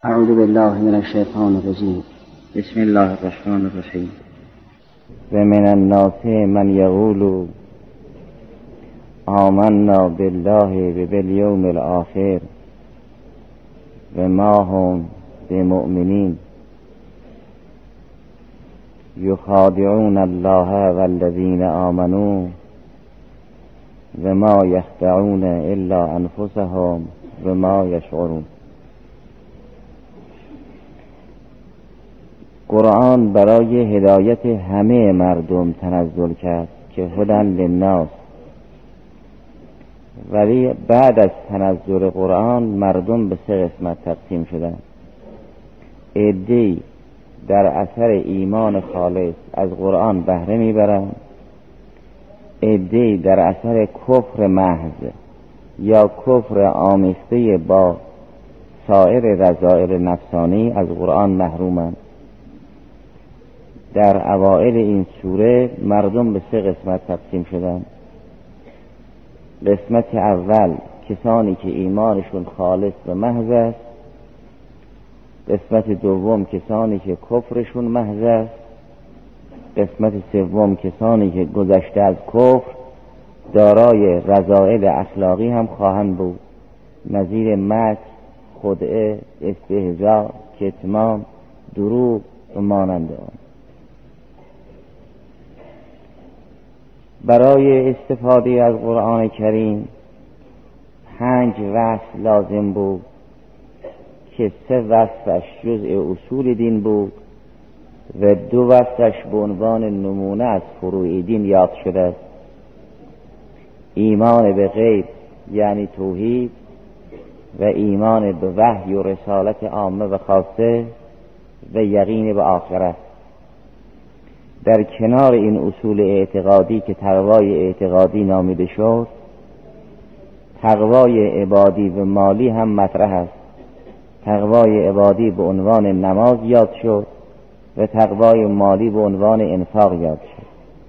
اعوذ بالله من الشیطان الرجیم. بسم الله الرحمن الرحیم. و من الناس من یقول آمنا بالله و بالیوم الآخر و ما هم بمؤمنین یخادعون الله والذین آمنوا و ما یخدعون الا انفسهم و ما یشعرون. قرآن برای هدایت همه مردم تنزل کرد که هدی للناس، ولی بعد از تنزل قرآن مردم به سه قسمت تقسیم شدند. عده‌ای در اثر ایمان خالص از قرآن بهره میبرند، عده‌ای در اثر کفر محض یا کفر آمیخته با سایر رذائل نفسانی از قرآن محرومند. در اوائل این سوره مردم به سه قسمت تقسیم شدند. قسمت اول کسانی که ایمانشون خالص و محض است، قسمت دوم کسانی که کفرشون محض است، قسمت سوم کسانی که گذشته از کفر دارای رذائل اخلاقی هم خواهند بود، نظیر مکر، خدعه، استهزاء، کتمان، دروغ و مانند آن. برای استفاده از قرآن کریم 5 وصف لازم بود که 3 وصفش جزء اصول دین بود و 2 وصفش به عنوان نمونه از فروع دین یاد شده است. ایمان به غیب یعنی توحید و ایمان به وحی و رسالت عامه و خاصه و یقین به آخرت. در کنار این اصول اعتقادی که تقوای اعتقادی نامیده شد، تقوای عبادی و مالی هم مطرح است. تقوای عبادی به عنوان نماز یاد شد و تقوای مالی به عنوان انفاق یاد شد.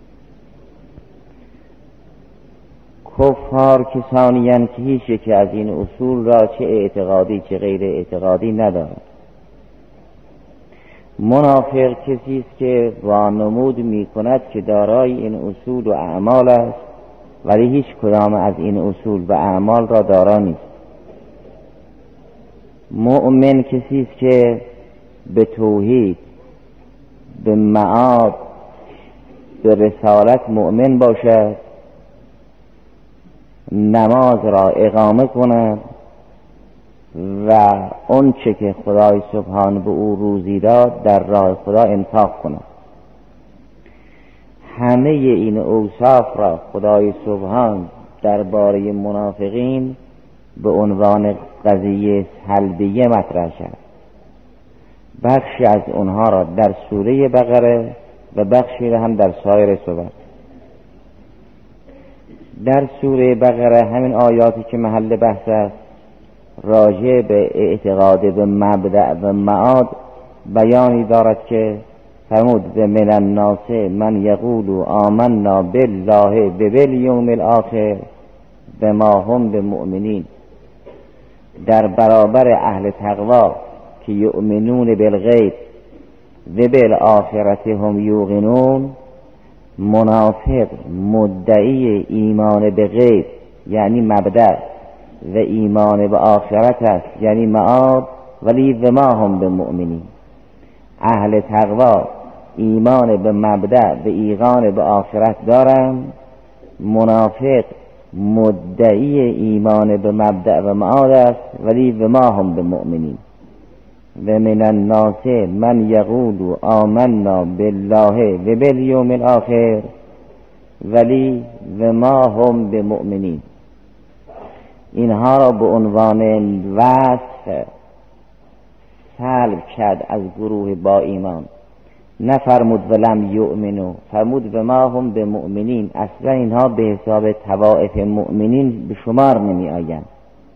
کفار کسانی هستند که هیچ یکی از این اصول را چه اعتقادی چه غیر اعتقادی ندارد. منافق کسی است که وانمود می کند که دارای این اصول و اعمال است، ولی هیچ کدام از این اصول و اعمال را دارا نیست. مؤمن کسی است که به توحید، به معاد، به رسالت مؤمن باشد، نماز را اقامه کند و اون چه که خدای سبحان به او روزی داد در راه خدا انفاق کند. همه این اوصاف را خدای سبحان درباره منافقین به عنوان قضیه سلبیه مطرح کرد. بخشی از اونها را در سوره بقره و بخشی را هم در سایر سور. در سوره بقره همین آیاتی که محل بحث است راجع به اعتقاد به مبدأ و معاد بیانی دارد که فرمود و من الناس من یقول آمنا بالله و بالیوم الآخر و ما هم بمؤمنین. در برابر اهل تقوا که یؤمنون بالغیب و بالآخرت هم یوقنون، منافق مدعی ایمان به غیب یعنی مبدأ و ایمان به آخرت است یعنی معاد، ولی و ما هم به مؤمنین. اهل تقوا ایمان به مبدأ و ایقان به آخرت دارند، منافق مدعی ایمان به مبدأ و معاد است ولی و ما هم به مؤمنین. و من الناس من یقول آمنا بالله و بالیوم الآخر ولی و ما هم به مؤمنین. اینها را به عنوان وصف سلب کرد از گروه با ایمان. نفرمود ولم یؤمنو، فرمود و ما هم به مؤمنین. اصلا اینها به حساب طوائف مؤمنین به شمار نمی آیند.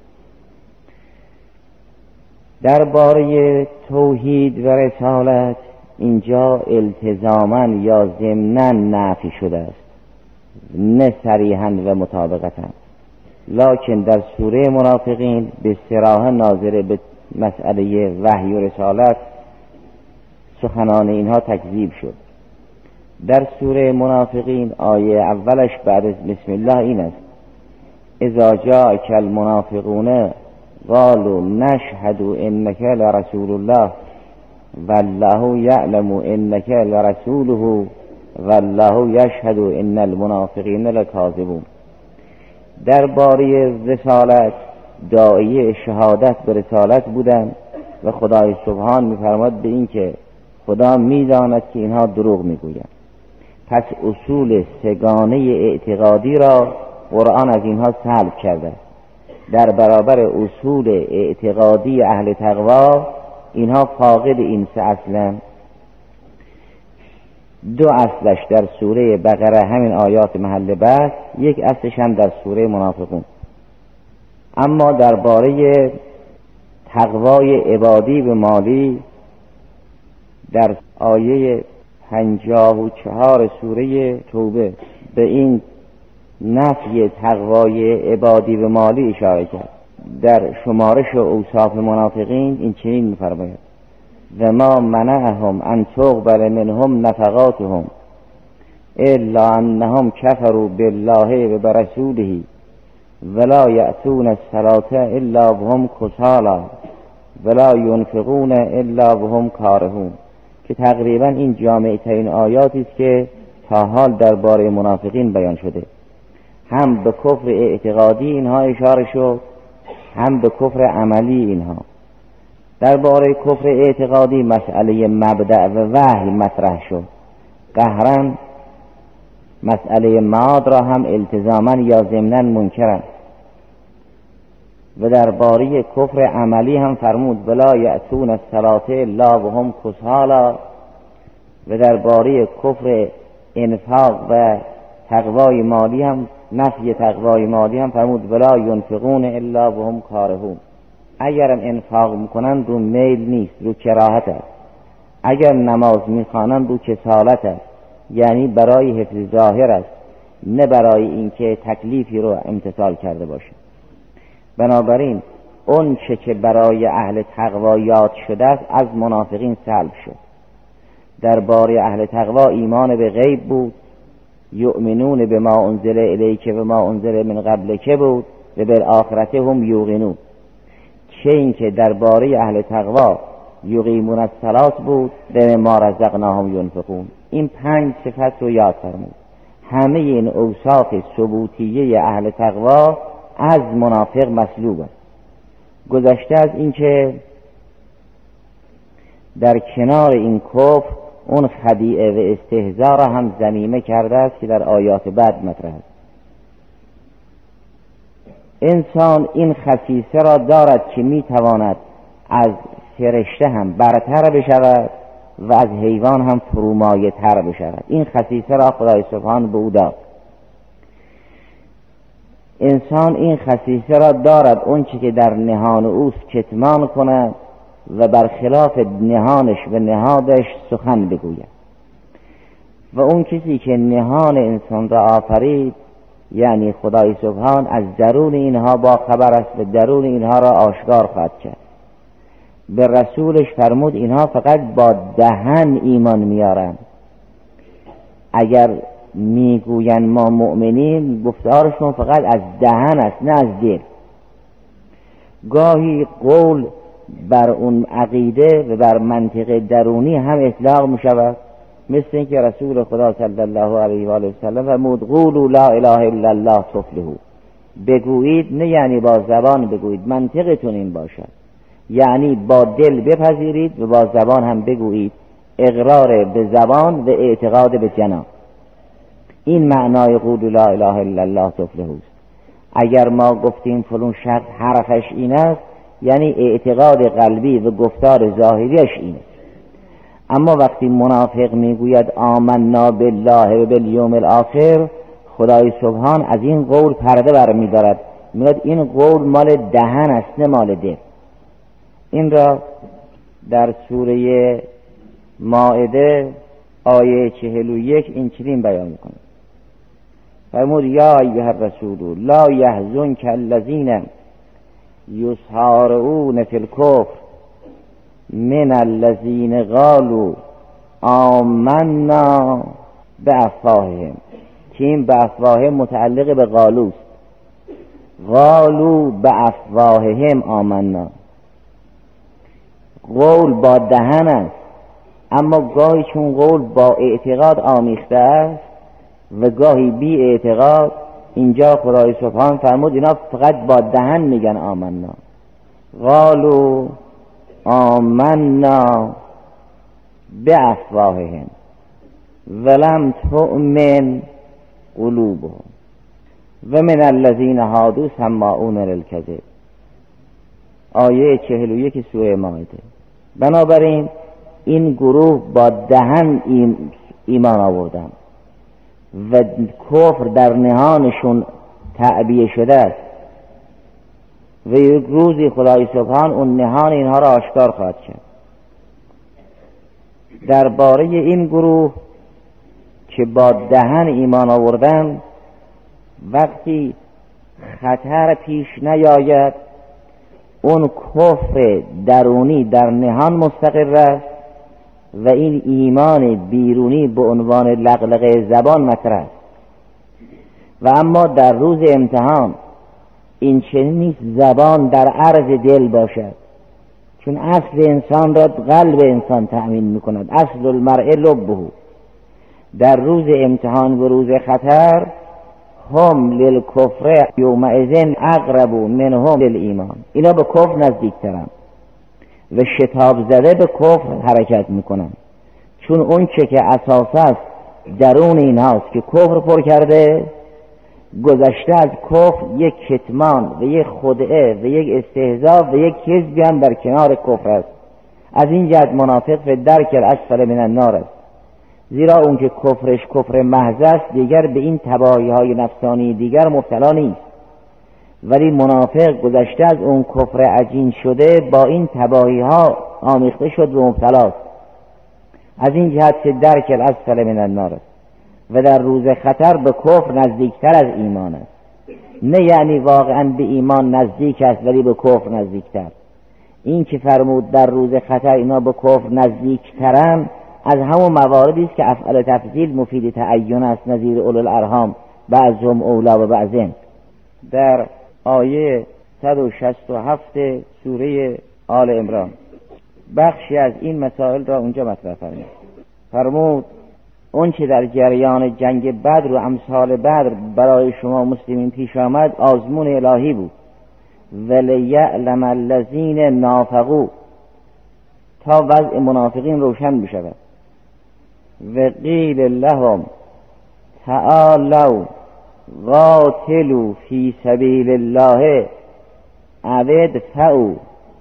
درباره توحید و رسالت اینجا التزاما یا ضمنا نفی شده است، نه صریحا و مطابقتا. لکن در سوره منافقین به صراحه ناظر به مسئله وحی و رسالت سخنان اینها تکذیب شد. در سوره منافقین آیه اولش بعد از بسم الله این است: اذا جاءك المنافقون قالوا نشهد انك لرسول الله والله يعلم انك لرسوله والله يشهد ان المنافقین لکاذبون. درباره رسالت داعیه شهادت به رسالت بودند و خدای سبحان می‌فرماد به این که خدا می‌داند که اینها دروغ می‌گویند. پس اصول سگانه اعتقادی را قرآن از اینها سلب کرده. در برابر اصول اعتقادی اهل تقوا اینها فاقد این سه اصلن. دو اصلش در سوره بقره همین آیات محل بحث، یک اصلش هم در سوره منافقون. اما درباره تقوای عبادی به مالی در آیه 54 سوره توبه به این نفی تقوای عبادی به مالی اشاره کرد. در شمارش و اوصاف منافقین این چنین می‌فرماید: و ما منعهم ان تقبل منهم نفقاتهم الا انهم كفروا بالله و برسوله ولا يأتون الصلاة الا وهم كسالى ولا ينفقون الا وهم كارهون، که تقریبا این جامع ترین آیاتی است که تا حال درباره منافقین بیان شده. هم به کفر اعتقادی اینها اشاره شد، هم به کفر عملی اینها. درباره کفر اعتقادی مسئله مبدأ و وحی مطرح شد، قهرا مسئله معاد را هم التزاما یا ضمنا منکرن. و درباره کفر عملی هم فرمود ولا یأتون الصلاة الا وهم کسالى. و درباره کفر انفاق و تقوای مالی هم نفی تقوای مالی هم فرمود ولا ينفقون الا وهم کارهون. اگرم انفاق میکنن رو میل نیست، رو کراهت است. اگر نماز میخوانن رو کسالت است، یعنی برای حفظ ظاهر است، نه برای اینکه تکلیفی رو امتثال کرده باشه. بنابراین اون چه که برای اهل تقوا یاد شده است از منافقین سلب شد. درباره اهل تقوا ایمان به غیب بود، یؤمنون بما انزل الیک و ما انزل من قبلک بود و بالآخرة هم یوقنون. چه این که درباره اهل تقوا یقیمون الصلاة بود به ما رزقناهم ینفقون. این 5 صفت رو یاد فرمود. همه این اوصاف ثبوتیه اهل تقوا از منافق مسلوب است. گذشته از این که در کنار این کفر اون خدیعه و استهزاء را هم ذمیمه کرده است که در آیات بعد مطرح است. انسان این خصیصه را دارد که میتواند از فرشته هم برتر بشود و از حیوان هم فرومایه تر بشود. این خصیصه را خدای سبحان به او داد. انسان این خصیصه را دارد اون چی که در نهان اوست کتمان کند و برخلاف نهانش و نهادش سخن بگوید. و اون کسی که نهان انسان را آفرید یعنی خدای سبحان از درون اینها با خبر است و درون اینها را آشکار خواهد کرد. به رسولش فرمود اینها فقط با دهن ایمان میارن. اگر میگوین ما مؤمنین گفتارشون فقط از دهن است نه از دل. گاهی قول بر اون عقیده و بر منطق درونی هم اطلاق می شود، مثل اینکه رسول خدا صلی الله علیه و آله و سلم فرمود قولوا لا اله الا الله تفلحوا. بگویید نه یعنی با زبان بگویید، منطقتون این باشد، یعنی با دل بپذیرید و با زبان هم بگویید، اقرار به زبان و اعتقاد به جنان. این معنای قولوا لا اله الا الله تفلحوا است. اگر ما گفتیم فلان شخص حرفش این است یعنی اعتقاد قلبی و گفتار ظاهریش این است. اما وقتی منافق میگوید آمنا بالله و بالیوم الاخر، خدای سبحان از این قول پرده برمی‌دارد، میگوید این قول مال دهن است نه مال دل. این را در سوره مائده آیه 41 این چنین بیان می‌کند: فرمود یا ایها الرسول لا یحزنک الذین یسارعون فی الکفر من الذین قالوا آمنا بافواههم، که این بافواههم متعلق به قالوست. قالوا بافواههم آمنا، قول با دهن است، اما گاهی چون قول با اعتقاد آمیخته است و گاهی بی اعتقاد، اینجا خدای سبحان فرمود اینا فقط با دهن میگن آمنا. قالوا آمنا بافواههم ولم تؤمن قلوبهم و من الذین هادوا سماعون للکذب. آیه 41 سوره مائده. بنابراین این گروه با دهن ایمان آوردن و کفر در نهانشون تعبیه شده است و یک روزی خدای سبحان اون نهان اینها را آشکار خواهد کرد. درباره این گروه که با دهن ایمان آوردن، وقتی خطر پیش نیاید اون کفر درونی در نهان مستقر است و این ایمان بیرونی به عنوان لغلقه زبان مطرح است. و اما در روز امتحان این چنین نیست زبان در عرض دل باشد، چون اصل انسان را قلب انسان تأمین میکند، اصل المرء لبه. در روز امتحان و روز خطر هم للکفر یومئذ اقرب منهم للایمان، اینا به کفر نزدیکترن و شتاب زده به کفر حرکت میکنن، چون اون چه که اساس است درون اینهاست که کفر پر کرده، گذشته از کفر یک کتمان و یک خدعه و یک استهزاء و یک کذبی هم در کنار کفر است. از این جهت منافق فی الدرک الاسفل من النار است، زیرا اون که کفرش کفر محض است دیگر به این تباهی های نفسانی دیگر مبتلا نیست، ولی منافق گذشته از اون کفر عجین شده با این تباهی ها آمیخته شد و مبتلاست. از این جهت فی الدرک الاسفل من النار است و در روز خطر به کفر نزدیکتر از ایمان است. نه یعنی واقعا به ایمان نزدیک است ولی به کفر نزدیکتر. این که فرمود در روز خطر اینا به کفر نزدیکترن، از همون مواردی است که افعال تفضیل مفید تعین است، نظیر اولو الارحام بعضهم اولا و بعضین. در آیه 167 سوره آل عمران بخشی از این مسائل را اونجا مطرح فرمود اون چه در جریان جنگ بدر و امثال بدر برای شما مسلمین پیش آمد آزمون الهی بود. ولیعلم الذین نافقوا، تا وضع منافقین روشن بشود. و قیل لهم تعالوا قاتلوا فی سبیل الله او ادفعوا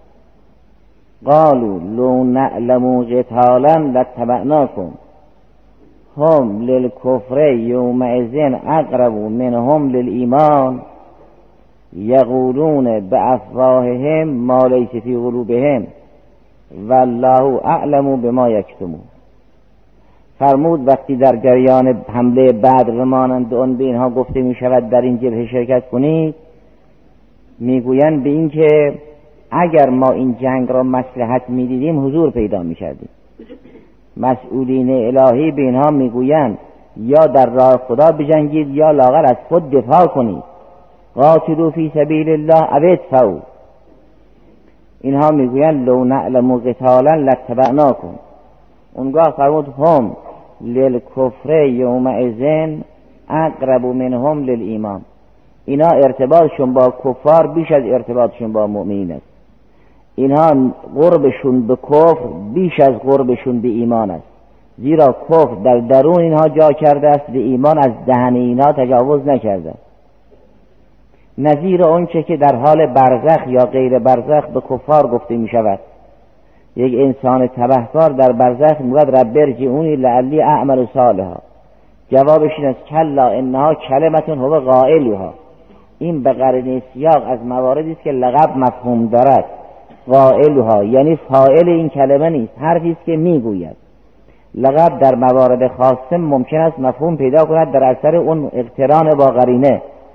قالوا لو نعلم قتالا لاتبعناکم هم للکفر یومئذ اقرب منهم للایمان یقولون بافواههم ما لیس فی قلوبهم والله اعلم بما یکتمون. فرمود وقتی در جریان حمله بدر و مانند آن به اینها گفته می شود در این جبهه شرکت کنید، میگویند به این که اگر ما این جنگ را مصلحت می دیدیم حضور پیدا می کردیم. مسئولین الهی به اینها میگویند یا در راه خدا بجنگید یا لااقل از خود دفاع کنید. قاتلوا فی سبیل الله او ادفعوا. اینها میگویند لو نعلم قتالا لاتبعناکم. اونگاه فرمود هم للکفر یومئذ اقرب منهم للایمان. اینا ارتباطشون با کفار بیش از ارتباطشون با مؤمنین است. اینها قربشون به کفر بیش از قربشون به ایمان است، زیرا کفر در درون اینها جا کرده است و ایمان از دهن اینها تجاوز نکرده. نظیر آنچه که در حال برزخ یا غیر برزخ به کفار گفته می شود. یک انسان تبهکار در برزخ میگوید رب ارجعونی لعلی اعمل صالحا. جوابش این است کلا انها کلمتون هو قائلها. این به قرینه سیاق از مواردی است که لقب مفهوم دارد. قائلها یعنی فاعل این کلمه نیست، حرفی است که میگوید. لقب در موارد خاصه ممکن است مفهوم پیدا کند در اثر اون اقتران با قرینه.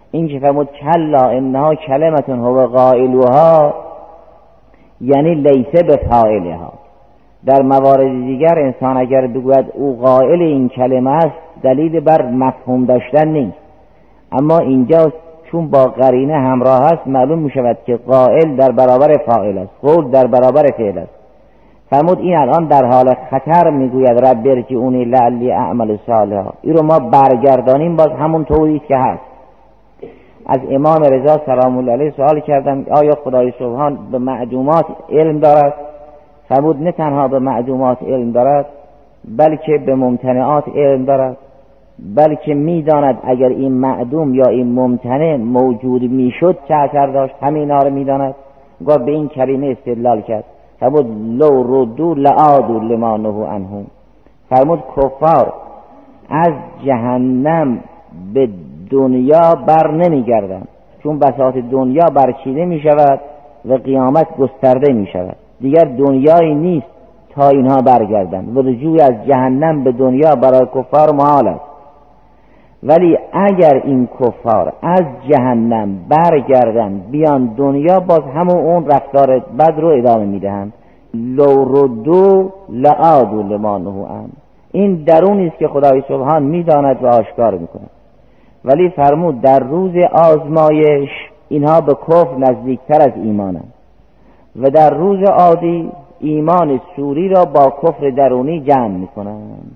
این که فرمود کلا انها کلمتون هو قائلوها، یعنی لیسه به فاعلها. در موارد دیگر انسان اگر بگوید او قائل این کلمه است دلیل بر مفهوم داشتن نیست، اما اینجا چون با قرینه همراه است معلوم می شود که قائل در برابر فاعل است، قول در برابر فعل است. فرمود این الان در حال خطر میگوید رب ارجعونی لعلی اعمل صالحا، این رو ما برگردانیم باز همون طوری که هست. از امام رضا سلام الله علیه سوال کردم آیا خدای سبحان به معدومات علم دارد؟ فرمود نه تنها به معدومات علم دارد بلکه به ممتنعات علم دارد، بلکه میداند اگر این معدوم یا این ممتنع موجود میشد چه اثر داشت، همینا رو میداند. گفت به این کلمه استدلال کرد، فرمود لو ردو لعادوا لما نهوا عنه. فرمود کفار از جهنم به دنیا بر نمیگردند، چون بساط دنیا برچیده می شود و قیامت گسترده می شود، دیگر دنیایی نیست تا اینها برگردند و رجوع از جهنم به دنیا برای کفار محال است. ولی اگر این کفار از جهنم برگردند بیان دنیا باز همون اون رفتار بد رو ادامه میدهند. لو ردو لعادوا لما نهوا عنه. این درونی است که خدای سبحان میداند و آشکار میکند. ولی فرمود در روز آزمایش اینها به کفر نزدیکتر از ایمانند و در روز عادی ایمان سوری را با کفر درونی جمع میکنند.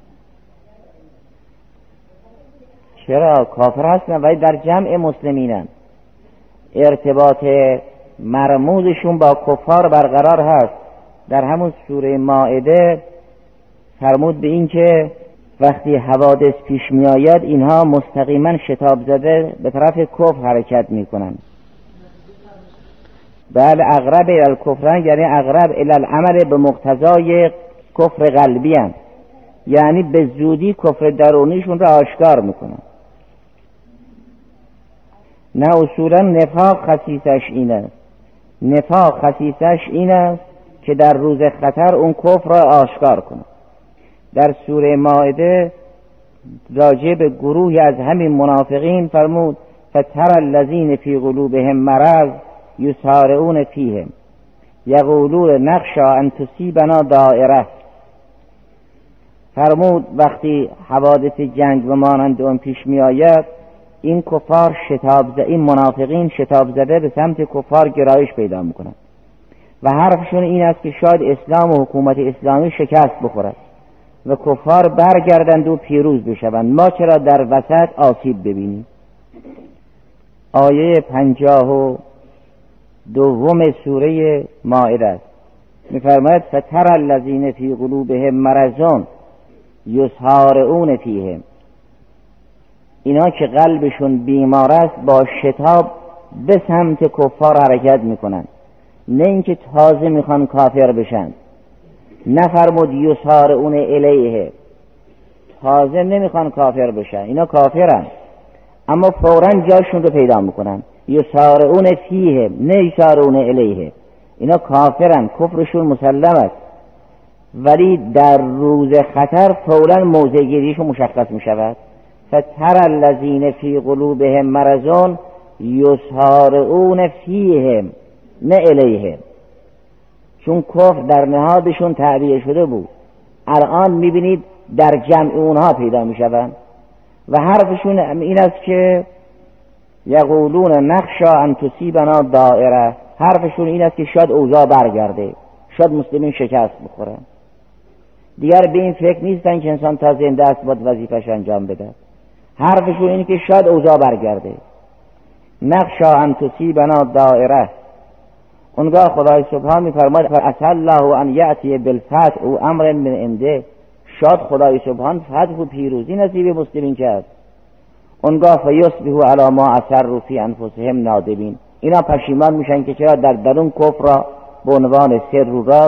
چرا؟ کافر هستن ولی در جمع مسلمینن، ارتباط مرموزشون با کفار برقرار هست. در همون سوره مائده فرمود به این که وقتی حوادث پیش می آید اینها مستقیما شتاب زده به طرف کفر حرکت می کنند. بله اقرب الی الکفر یعنی اقرب الی العمل به مقتضای کفر قلبی هست، یعنی به زودی کفر درونیشون را آشکار می کنند. نه اصولا نفاق خصیصش این است، نفاق خصیصش این است که در روز خطر اون کفر را آشکار کنند. در سوره مائده راجع به گروهی از همین منافقین فرمود فتر الذین فی قلوبهم مرض یسارعون فیهم یقولون نخشی ان تصیبنا دائره. فرمود وقتی حوادث جنگ و مانند اون پیش می آید این کفار این منافقین شتاب زده به سمت کفار گرایش پیدا میکنند و حرفشون این است که شاید اسلام و حکومت اسلامی شکست بخورد و کفار برگردند و پیروز بشوند، ما چرا در وسط آسیب ببینیم. آیه 52 سوره مائده است، می‌فرماید فتر الذین فی قلوبهم مرض یسارعون فیهم. اینا که قلبشون بیمار است با شتاب به سمت کفار حرکت میکنن، نه اینکه تازه میخوان کافر بشن. نفرمود یسارعون الیه، تازه نمیخوان کافر بشن، اینا کافرن اما فوراً جاشون رو پیدا میکنن. یسارعون فیه نه یسارعون الیه، اینا کافرن، کفرشون مسلم است ولی در روز خطر فوراً موضع گیریشون مشخص میشود. فتر الذین فی قلوبهم مرض یسارعون فیهم نه الیهم، چون کفر در نهادشون تعبیه شده بود الان میبینید در جمع اونها پیدا میشوند و حرفشون این است که یقولون نخشی ان تصیبنا دائره. حرفشون این است که شاید اوضاع برگرده، شاید مسلمین شکست بخورن. دیگر به این فکر نیستن که انسان تا زنده است باید وظیفش انجام بده. حرفشون اینه که شاید اوضاع برگرده. نخشی ان تصیبنا دائره. اونگاه خدای سبحان میفرماید فعسى الله ان یأتی بالفتح او امر من عنده. شاید خدای سبحان فتح و پیروزی نصیب مسلمین کرد. اونگاه فیصبحوا علی ما اسروا فی انفسهم نادمین. اینا پشیمان میشن که چرا در درون کفر را به عنوان سر و راز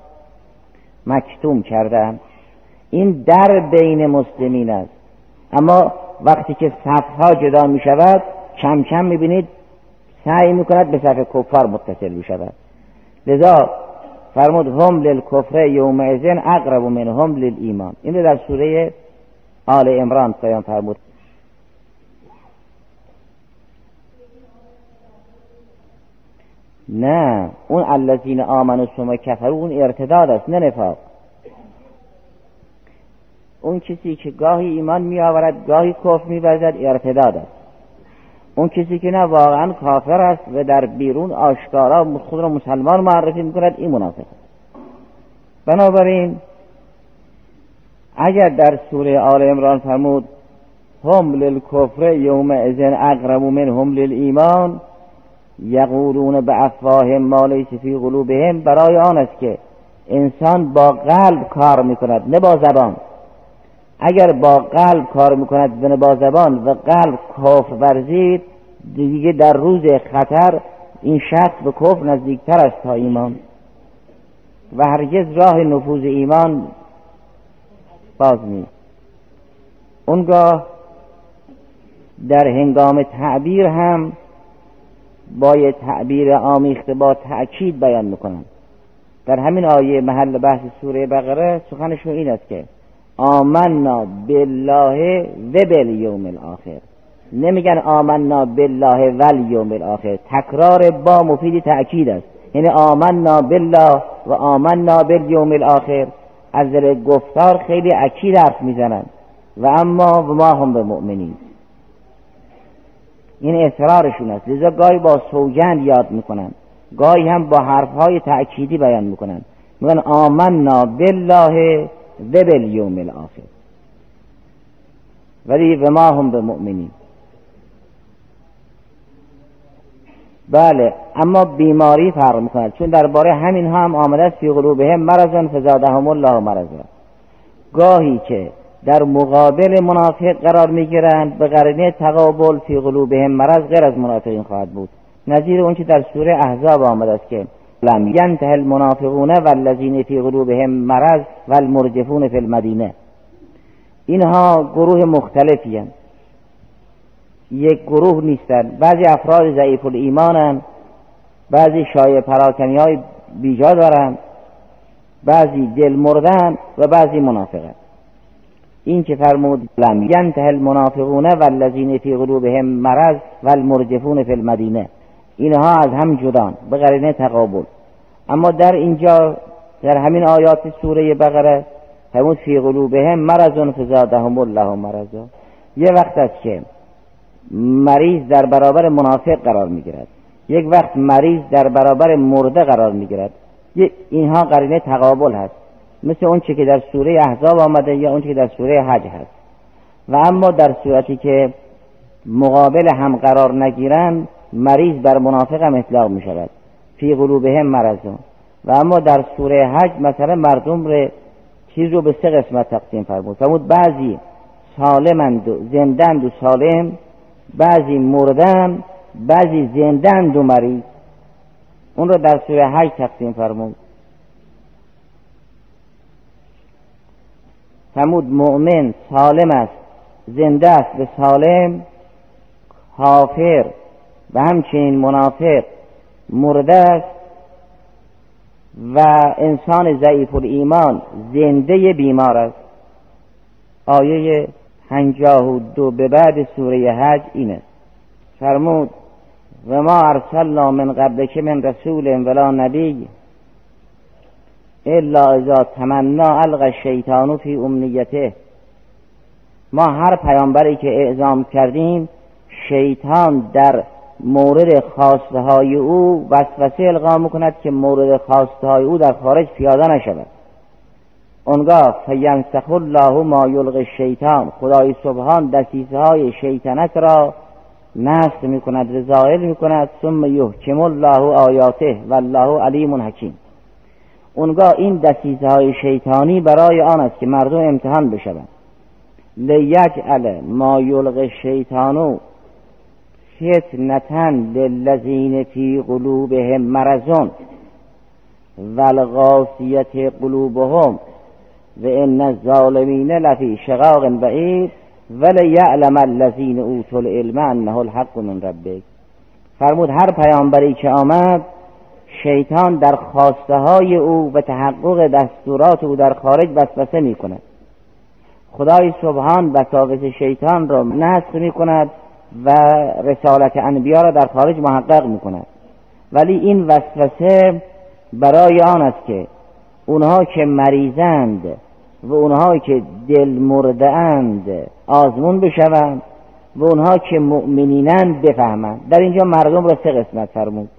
مکتوم کردن. این در بین مسلمین است، اما وقتی که صفها جدا می شود کم کم می بینید سعی می کند به صف کفار متصل می شود. لذا فرمود هم للکفر یومئذ اقرب منهم للایمان. این در سوره آل عمران بیان فرمود. نه، اون الذین آمنوا ثم کفروا اون ارتداد است، نه نفاق. اون کسی که گاهی ایمان می آورد گاهی کفر می ورزد ارتداد است. اون کسی که نه واقعا کافر است و در بیرون آشکارا خود را مسلمان معرفی می کند این منافق است. بنابراین اگر در سوره آل عمران فرمود هم للکفر یومئذ اقرب منهم للایمان یقولون بافواههم ما لیس فی قلوبهم، برای آن است که انسان با قلب کار میکند نه با زبان. اگر با قلب کار میکند نه با زبان و قلب کفر ورزید، دیگه در روز خطر این شخص به کفر نزدیکتر است تا ایمان و هرگز راه نفوذ ایمان باز نیست. اونگاه در هنگام تعبیر هم باید تعبیر آمیخته با تأکید بیان میکنن. در همین آیه محل بحث سوره بقره سخنشون این است که آمنا بالله و بالیوم الاخر، نمیگن آمنا بالله و الیوم الاخر. تکرار با مفید تأکید است، یعنی آمنا بالله و آمنا بالیوم الاخر از دل گفتار خیلی اکید حرف میزنن و اما و ما هم به مؤمنین، این اصرارشون است. لذا گاهی با سوگند یاد میکنن، گاهی هم با حرفهای تأکیدی بیان میکنن، میگن آمنا بالله و بالیوم الاخر ولی و ما هم به مؤمنین. بله، اما بیماری فرق میکند، چون درباره همین ها هم آمده است فی قلوبهم مرض فزادهم الله مرضا. گاهی که در مقابل منافق قرار میگیرند به قرینه تقابل فی قلوبهم مرض غیر از منافقین خواهد بود، نظیر اون که در سوره احزاب آمده است که لم ینته المنافقون والذین فی قلوبهم مرض والمرجفون فی المدینه. اینها گروه مختلفی هستند، یک گروه نیستند. بعضی افراد ضعیف الایمانند، بعضی شایع پراکنی های بیجا دارند، بعضی دل مردن و بعضی منافقند. این که فرمود لم ینته المنافقون والذین فی قلوبهم مرض والمرجفون فی المدینه، اینها از هم جدان به قرینه تقابل. اما در اینجا در همین آیات سوره بقره فرمود فی قلوبهم مرض فزادهم الله مرضا. یه وقت است که مریض در برابر منافق قرار میگیرد، یک وقت مریض در برابر مرده قرار میگیرد. اینها قرینه تقابل هست، مثل اون چی که در سوره احزاب آمده یا اون چی که در سوره حج هست. و اما در صورتی که مقابل هم قرار نگیرند مریض بر منافق هم اطلاق می شود فی قلوبهم مرضون. و اما در سوره حج مثلا مردم رو چیز رو به 3 قسمت تقسیم فرمود، بعضی سالمند و زندند و سالم، بعضی مردن، بعضی زندند و مریض. اون رو در سوره حج تقسیم فرمود. فرمود مؤمن سالم است، زنده است به سالم، کافر و همچنین منافق مرده است و انسان ضعیف الایمان زنده بیمار است. آیه 52 به بعد سوره حج اینه. فرمود و ما ارسلنا من قبلک من رسول ولا نبی الا اذا تمنى القى الشیطان فی امنیته. ما هر پیامبری که اعزام کردیم شیطان در مورد خواسته های او وسوسه القا میکند که مورد خواسته های او در خارج پیاده نشود. اونگاه فینسخ الله ما یلقی الشیطان، خدای سبحان دسیسه های شیطنت را نسخ میکند و زائل میکند. ثم یحکم الله آیاته والله علیم حکیم. اونگاه این دسیسه های شیطانی برای آن است که مردم امتحان بشوند. لیجعل ما یلقی الشیطان فتنة للذین فی قلوبهم مرض والقاسیة قلوبهم و ان الظالمین لفی شقاق بعید ولیعلم الذین اوتوا العلم انه الحق من ربک. فرمود هر پیامبری که آمد شیطان در خواسته های او و تحقق دستورات او در خارج وسوسه می کند. خدای سبحان وساوس شیطان را نسخ می کند و رسالت انبیا را در خارج محقق می کند ولی این وسوسه برای آن است که اونها که مریضند و اونها که دل مرده اند آزمون بشوند و اونها که مؤمنینند بفهمند. در اینجا مردم را سه قسمت فرمود.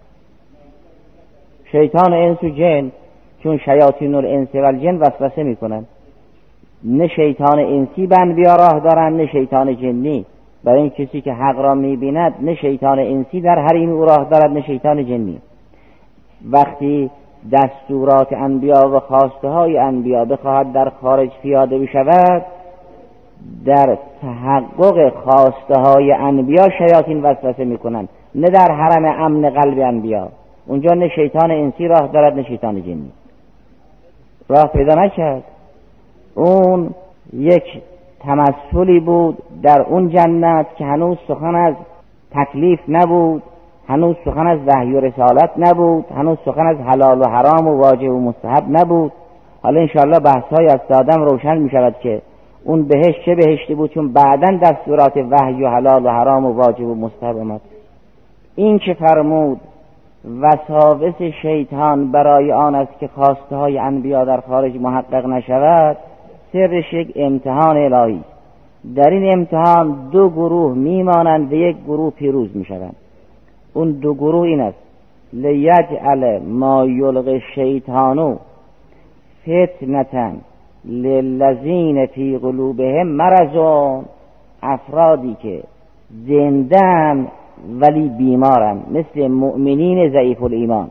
شیطان انس و جن، چون شیاطین الانس و الجن وسوسه میکنند، نه شیطان انسی به انبیا راه دارند نه شیطان جنی. برای این کسی که حق را میبیند نه شیطان انسی در حریم او راه دارد نه شیطان جنی. وقتی دستورات انبیا و خواسته های انبیا بخواهد در خارج پیاده بشود، در تحقق خواسته های انبیا شیاطین وسوسه میکنند، نه در حرم امن قلب انبیا. اونجا نه شیطان انسی راه دارد نه شیطان جنی. راه پیدا نکرد. اون یک تمثلی بود در اون جنت که هنوز سخن از تکلیف نبود، هنوز سخن از وحی و رسالت نبود، هنوز سخن از حلال و حرام و واجب و مستحب نبود. حالا انشاءالله بحث‌های از دادم روشن می شود که اون بهشت چه بهشتی بود، چون بعداً دستورات وحی و حلال و حرام و واجب و مستحب آمد. این که فرمود وساوس شیطان برای آن است که خواسته های انبیا در خارج محقق نشود، سرش یک امتحان الهی. در این امتحان دو گروه میمانند و یک گروه پیروز میشوند. اون دو گروه این است: لیجعل ما یلقی الشیطان فتنة للذین فی قلوبهم مرض. افرادی که زنده‌اند ولی بیمارن، مثل مؤمنین ضعیف الایمان.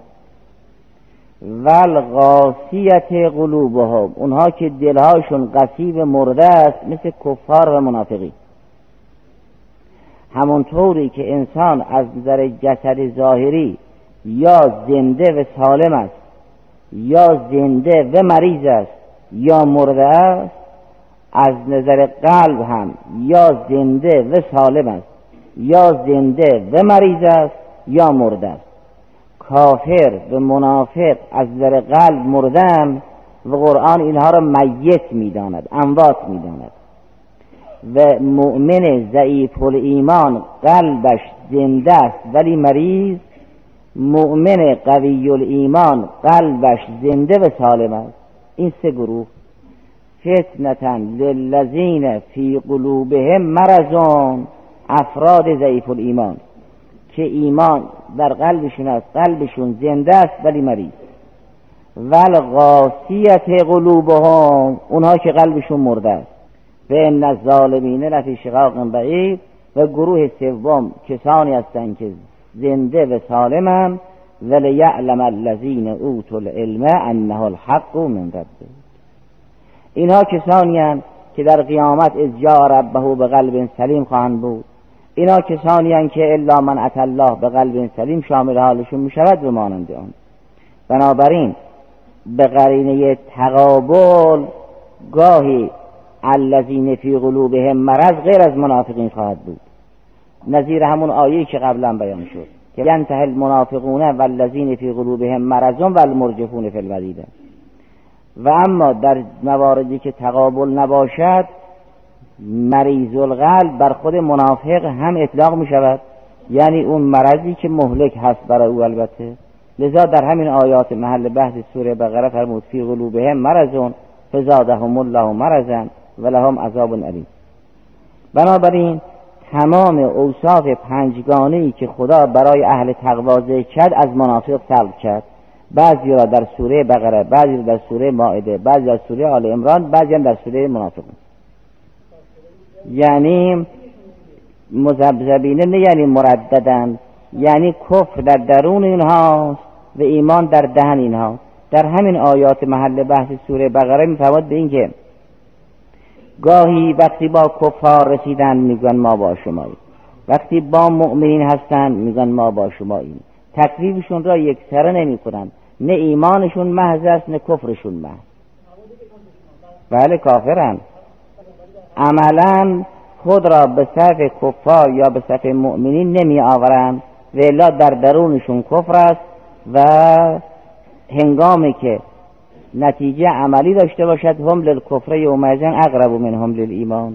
والقاسیة قلوبهم، اونها که دلهاشون قصیب مرده است، مثل کفار و منافقین. همونطوری که انسان از نظر جسد ظاهری یا زنده و سالم است، یا زنده و مریض است، یا مرده است، از نظر قلب هم یا زنده و سالم است، یا زنده و مریض است، یا مرده است. کافر و منافق از نظر قلب مردن و قرآن اینها را میت میداند، اموات میداند. و مؤمن ضعیف الایمان قلبش زنده است ولی مریض، مؤمن قوی الایمان قلبش زنده و سالم است. این سه گروه. فتنة للذین فی قلوبهم مرض، افراد ضعیف الایمان که ایمان در قلبشون است، قلبشون زنده است ولی مریض. والقاسیة قلوبهم، اونها که قلبشون مرده است. و ان الظالمین لفی شقاق بعید. و گروه سوم کسانی هستند که زنده و سالمند. ولیعلم الذین اوتوا العلم انه الحق من ربهم. اینها کسانی هستند که در قیامت اذ جاء ربه بقلب سلیم خواهند بود. اینا کسانی هستند که الا من اتى الله بقلب سلیم شامل حالشون می شود و مانند آن. بنابراین به قرینه تقابل گاهی الذین فی قلوبهم مرض غیر از منافقین خواهد بود، نظیر همون آیه‌ای که قبلا بیان شد که ینتهی المنافقون والذین فی قلوبهم مرض والمرجفون فی المدینه. و اما در مواردی که تقابل نباشد، مریض القلب بر خود منافق هم اطلاق می شود، یعنی اون مرضی که مهلک هست برای او البته. لذا در همین آیات محل بحث سوره بقره فرمود فی قلوبهم مرض فزادهم الله مرضا ولهم عذاب علیم. بنابراین تمام اوصاف پنجگانه‌ای که خدا برای اهل تقوا ذکر کرد از منافق سلب کرد، بعضی را در سوره بقره، بعضی را در سوره مائده، بعضی در سوره آل عمران، بعضی هم در سوره منافقون. یعنی مذبذبینه، نه یعنی مرددن، یعنی کفر در درون اینهاست و ایمان در دهن اینها. در همین آیات محل بحث سوره بقره میفرماد به این که گاهی وقتی با کفار رسیدن میگن ما با شماییم، وقتی با مؤمنین هستن میگن ما با شماییم. تکلیفشون را یک سره نمی کنن، نه ایمانشون محض است نه کفرشون محض. بله کافرن، عملا خود را به صف کفار یا به صف مؤمنین نمی آورند و الا در درونشون کفر است و هنگامی که نتیجه عملی داشته باشد هم للکفر یومئذ اقرب منهم للایمان.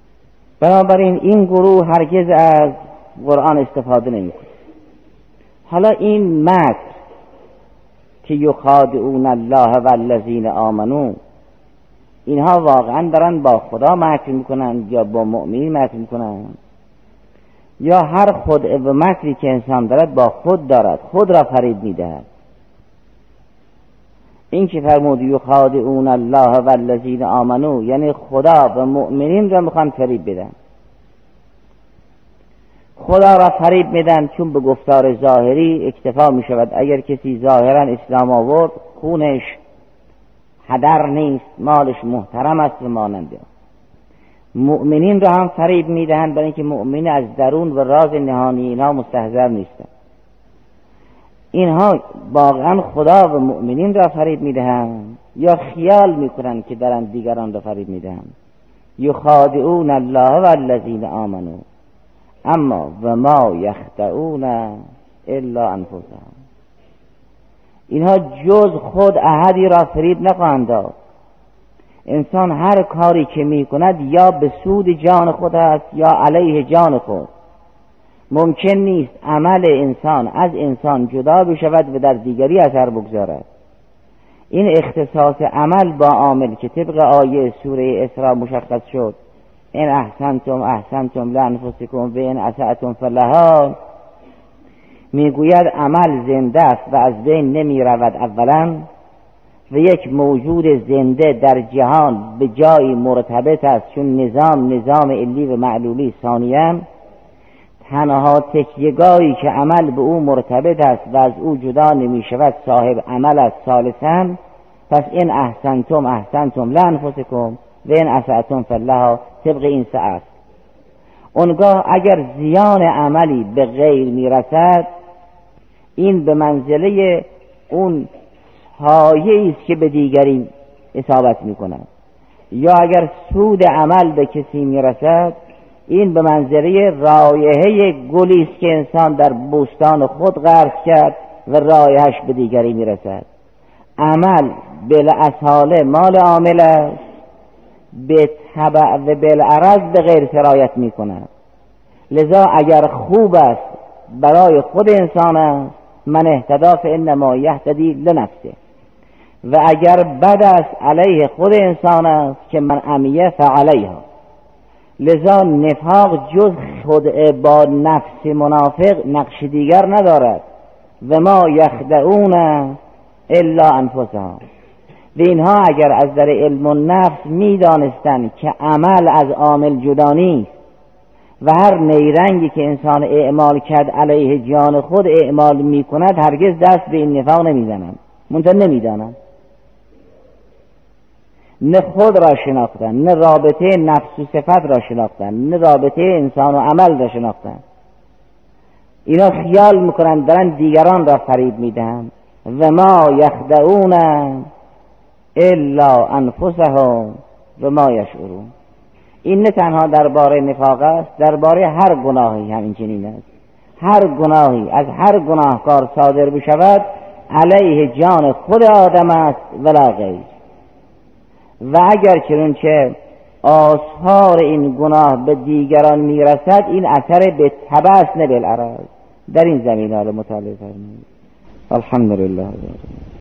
بنابراین این گروه هرگز از قرآن استفاده نمی کنند. حالا این مکر که یخادعون الله و الذین آمنو، اینها واقعا دارن با خدا مکر میکنن یا با مؤمنین مکر میکنن؟ یا هر خدعه و مکری که انسان دارد با خود دارد، خود را فریب میدهد. این که فرمود یخادعون الله و الذین آمنو یعنی خدا و مؤمنین را میخوان فریب بدن. خدا را فریب میدن چون به گفتار ظاهری اکتفا میشود. اگر کسی ظاهرا اسلام آورد خونش هدر نیست، مالش محترم است و ماننده. مؤمنین را هم فریب میدهند برای اینکه مؤمن از درون و راز نهانی اینها مستحضر نیستند. اینها واقعا خدا و مؤمنین را فریب میدهند یا خیال میکنند که دارند دیگران را فریب میدهند؟ یخادعون الله و الذین آمنو اما و ما یخدعون الا انفسهم. اینها جز خود احدی را فریب نخواهند داد. انسان هر کاری که میکند یا به سود جان خود است یا علیه جان خود. ممکن نیست عمل انسان از انسان جدا بشود و در دیگری اثر بگذارد. این اختصاص عمل با عامل که طبق آیه سوره اسراء مشخص شد، ان احسنتم احسنتم لانفسکم و ان اسأتم فلها، میگوید عمل زنده است و از بین نمی رود اولا، و یک موجود زنده در جهان به جایی مرتبط است چون نظام علی و معلولی ثانیاً. تنها تکیه‌گاهی که عمل به او مرتبط است و از او جدا نمی شود صاحب عمل است ثالثاً. پس این احسنتم احسنتم لانفسکم و این اسأتم فلها طبق این سه است. اونگاه اگر زیان عملی به غیر می رسد، این به منزله اون سایه‌ای است که به دیگری اصابت می کند. یا اگر سود عمل به کسی می رسد، این به منزله رایحه گلی است که انسان در بوستان خود غرس کرد و رایحه‌اش به دیگری می رسد. عمل بالاصاله مال عامل است، به تبع و بالعرض به غیر سرایت می کند. لذا اگر خوب است برای خود انسان است، من اهتدی فانما یهتدی لنفسه، و اگر بد است علیه خود انسان است که من عمیه فعلیها. لذا نفاق جز خود با نفس منافق نقش دیگر ندارد. و ما یخدعون الا انفسهم. و اینها اگر از در علم النفس می دانستند که عمل از عامل جدا نیست و هر نیرنگی که انسان اعمال کرد علیه جان خود اعمال می کند، هرگز دست به این نفاق نمی زنند. منتها نمی دانند، نه خود را شناختن، نه رابطه نفس و صفت را شناختن، نه رابطه انسان و عمل را شناختن. اینا خیال میکنن دارن دیگران را فریب میدن. و ما یخدعون الا انفسهم و ما یشعرون. این نه تنها درباره نفاق است، درباره هر گناهی همین چنین است. هر گناهی از هر گناهکار صادر بشود علیه جان خود آدم است ولا غیر. و اگر چنانچه آثار این گناه به دیگران میرسد، این اثر به تبع است نه بالعرض. در این زمینه رو مطالعه فرمایید. الحمدلله.